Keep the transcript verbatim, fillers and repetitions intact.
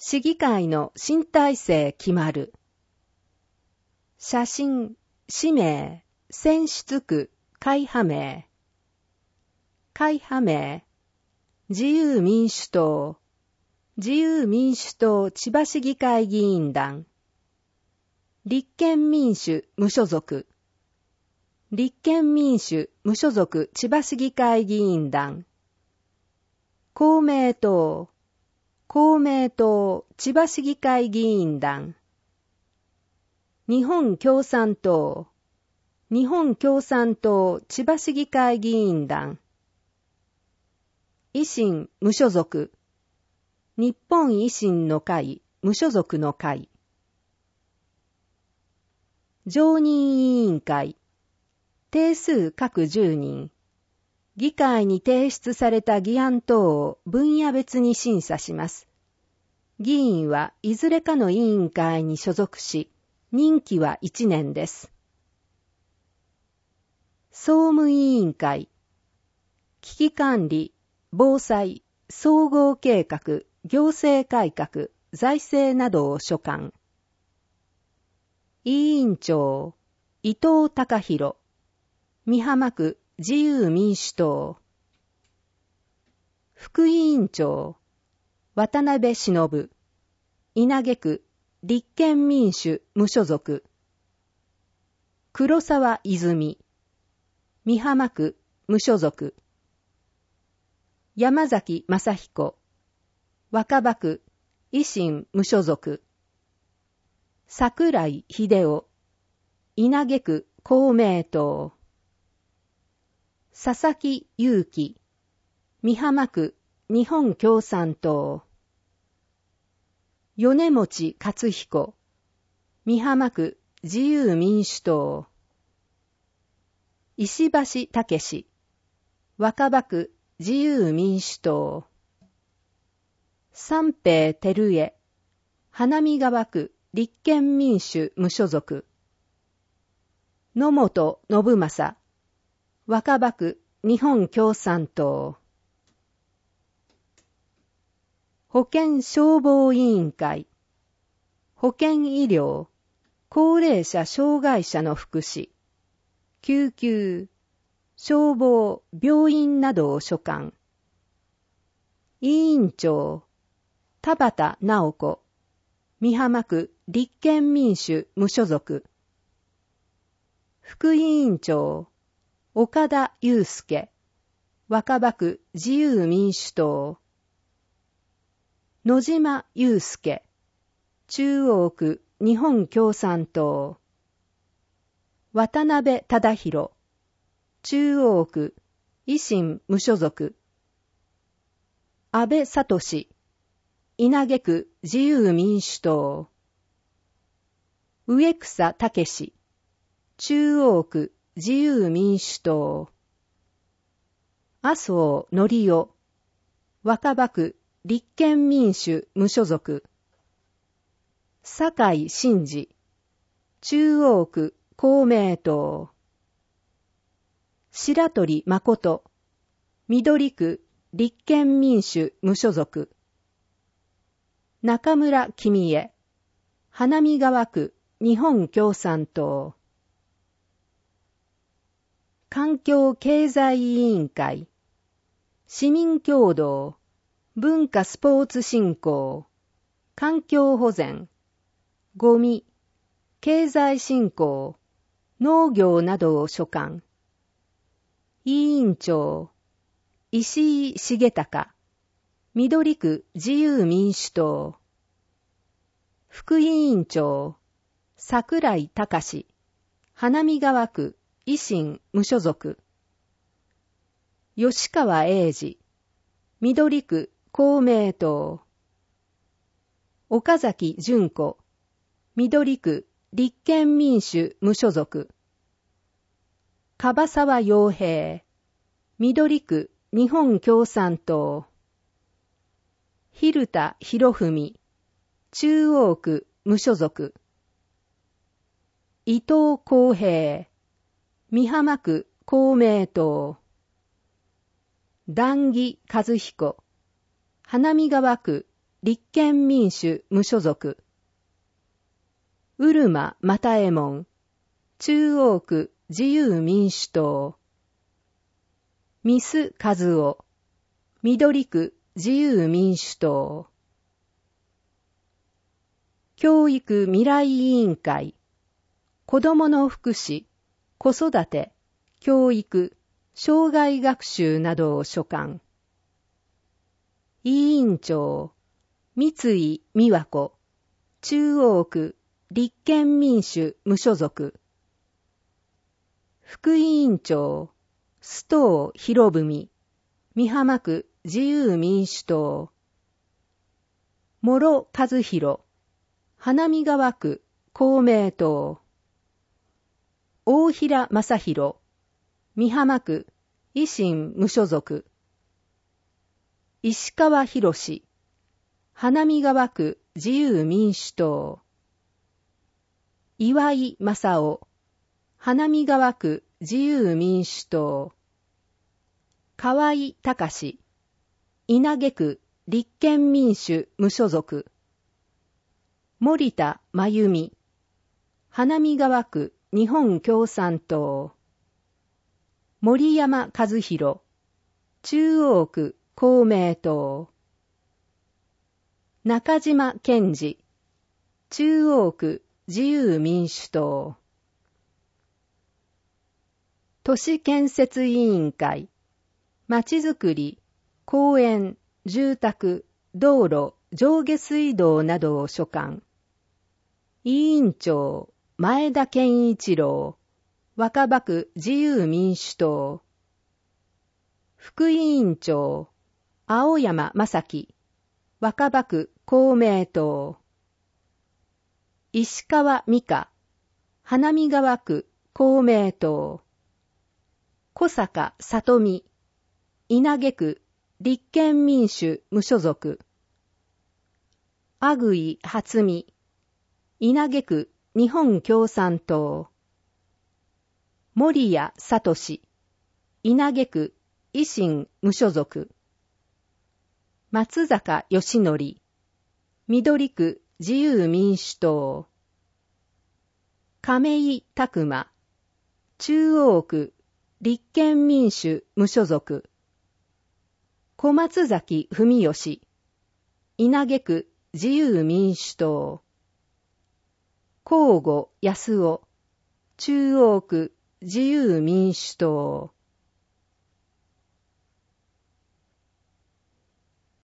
市議会の新体制決まる。写真、氏名、選出区、会派名。会派名、自由民主党、自由民主党千葉市議会議員団。立憲民主無所属。立憲民主無所属千葉市議会議員団。公明党、公明党千葉市議会議員団。日本共産党、日本共産党千葉市議会議員団。維新無所属。日本維新の会無所属の会。常任委員会。定数各じゅうにん。議会に提出された議案等を分野別に審査します。議員はいずれかの委員会に所属し、任期はいちねんです。総務委員会。危機管理、防災、総合計画、行政改革、財政などを所管。委員長、伊藤孝弘。美浜区自由民主党。副委員長、渡辺忍。稲毛区立憲民主無所属。黒沢泉。美浜区無所属。山崎正彦。若葉区維新無所属。桜井秀夫。稲毛区公明党。佐々木祐樹。美浜区日本共産党。米持克彦。美浜区自由民主党。石橋武。若葉区自由民主党。三平照江。花見川区立憲民主無所属。野本信正。若葉区日本共産党。保健消防委員会。保健医療、高齢者障害者の福祉、救急、消防、病院などを所管。委員長、田畑直子。美浜区立憲民主無所属。副委員長、岡田祐介。若葉区自由民主党。野島祐介。中央区日本共産党。渡辺忠弘。中央区維新無所属。安倍聡。稲毛区自由民主党。植草武。中央区自由民主党。麻生則夫。若葉区立憲民主無所属。酒井真治。中央区公明党。白鳥誠。緑区立憲民主無所属。中村公江。花見川区日本共産党。環境経済委員会。市民協働、文化スポーツ振興、環境保全、ゴミ、経済振興、農業などを所管。委員長、石井重隆。緑区自由民主党。副委員長、桜井隆。花見川区維新無所属。吉川英治。緑区公明党。岡崎純子。緑区立憲民主無所属。樺沢洋平。緑区日本共産党。蛭田博文。中央区無所属。伊藤公平。美浜区公明党。談義和彦。花見川区立憲民主無所属。うるま又右衛門、中央区自由民主党。ミス和夫、緑区自由民主党。教育未来委員会、子どもの福祉、子育て、教育、障害学習などを所管。委員長、三井美和子、中央区立憲民主無所属。副委員長、須藤博文、美浜区自由民主党。諸和弘、花見川区公明党。大平正弘、美浜区維新無所属。石川博、花見川区自由民主党。岩井正夫、花見川区自由民主党。河合隆、稲毛区立憲民主無所属。森田真由美、花見川区日本共産党。森山和弘、中央区公明党。中島健二、中央区自由民主党。都市建設委員会、まちづくり、公園、住宅、道路、上下水道などを所管。委員長、前田健一郎、若葉区自由民主党。副委員長、青山正樹、若葉区公明党。石川美香、花見川区公明党。小坂里美、稲毛区立憲民主無所属。阿久井初美、稲毛区日本共産党。森谷聡、稲毛区維新無所属。松坂義則、緑区自由民主党。亀井拓馬、中央区立憲民主無所属。小松崎文義、稲毛区自由民主党。甲吾康夫、中央区自由民主党。